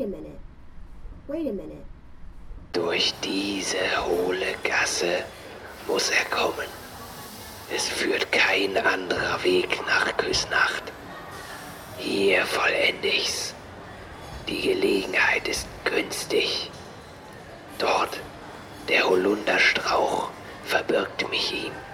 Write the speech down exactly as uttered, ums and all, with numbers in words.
minute. Wait a minute. Durch diese hohle Gasse muss er kommen. Es führt kein anderer Weg nach Küsnacht. Hier vollende ich's. Die Gelegenheit ist günstig. Dort, der Holunderstrauch, verbirgt mich ihm.